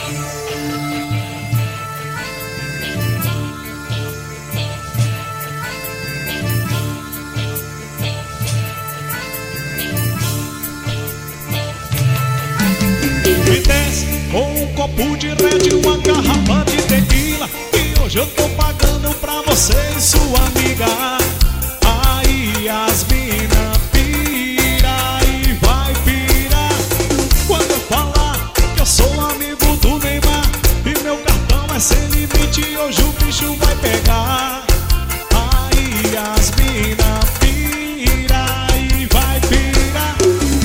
Me desce com um copo de Red e uma garrafa de tequila, que hoje eu tô pagando pra você e sua amiga. Aí as mina pira e vai pirar quando eu falar que eu sou amigo do Neymar e meu cartão é sem limite, hoje o bicho vai pegar. Aí as mina pira e vai pirar.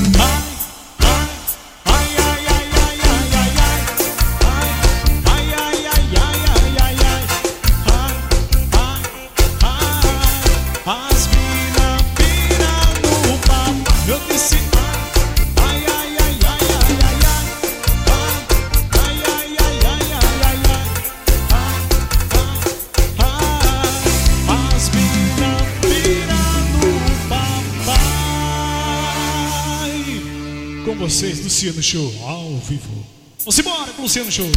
As mina pira no papo. Eu disse ai, ai, ai, ai, ai, ai, ai, ai, ai, ai, ai, ai, ai, ai. As mina pira no papai. Com vocês, Luciano Show ao vivo. Vamos embora com o Luciano Show.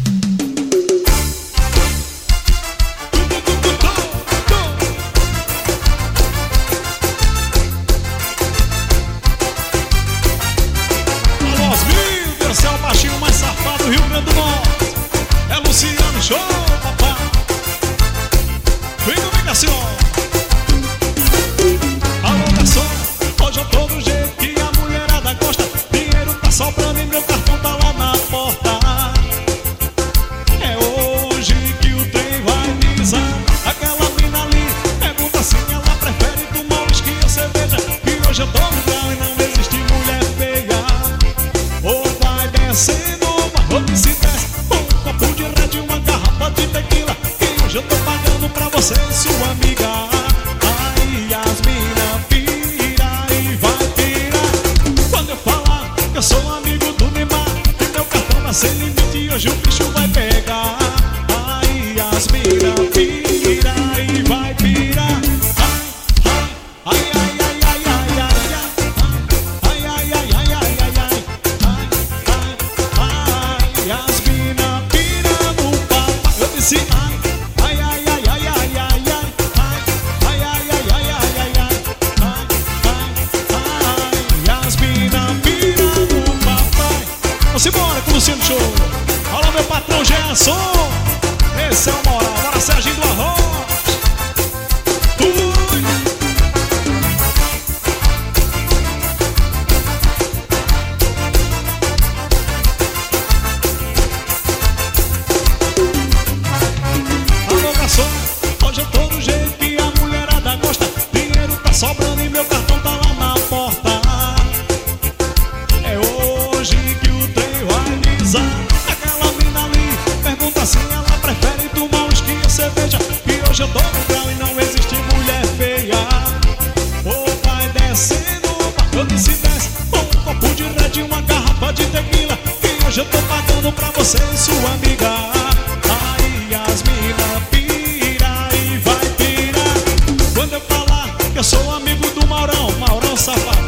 Esse é o baixinho mais safado do Rio Grande do Norte. É Luciano Show, papai. Vem comigo assim, ó. Alô, garçom, hoje eu tô do jeito que a mulherada gosta. Dinheiro tá sobrando e meu cartão tá lá na porta. É hoje que o trem vai pisar. Aquela mina ali pergunta se ela prefere tomar uísque ou cerveja, que hoje eu tô no grau e não existe mulher feia. Ou vai descendo, ou se desce um copo de Red e uma garrafa de tequila, que hoje eu tô pagando pra você e sua amiga. Aí as mina pira e vai pirar quando eu falar que eu sou amigo do Neymar e meu cartão tá sem limite, e hoje o bicho vai pegar. Aí as mina pira e vai pirar. Ai, ai, ai, ai, ai, ai, ai, ai, ai, ai, ai, ai, ai. As mina pira no papai. Eu disse ai, ai, ai, ai, ai, ai, ai, ai, ai, ai, ai, ai, ai, ai, ai. As mina pira no papai. Vamos embora com o Luciano Show. Alô, meu patrão Gerson. Esse é o moral. Bora, Serginho do Arroz. Hoje eu tô do jeito que a mulherada gosta. Dinheiro tá sobrando e meu cartão tá lá na porta. É hoje que o trem vai pisar. Aquela mina ali pergunta se ela prefere tomar uísque ou cerveja, que hoje eu tô no grau e não existe mulher feia. Ou vai descendo, eu disse desce um copo de Red e uma garrafa de tequila, que hoje eu tô pagando pra você e sua amiga. Aí as mina pira e vai pirar quando eu falar que eu sou amigo do Maurão, Maurão safado.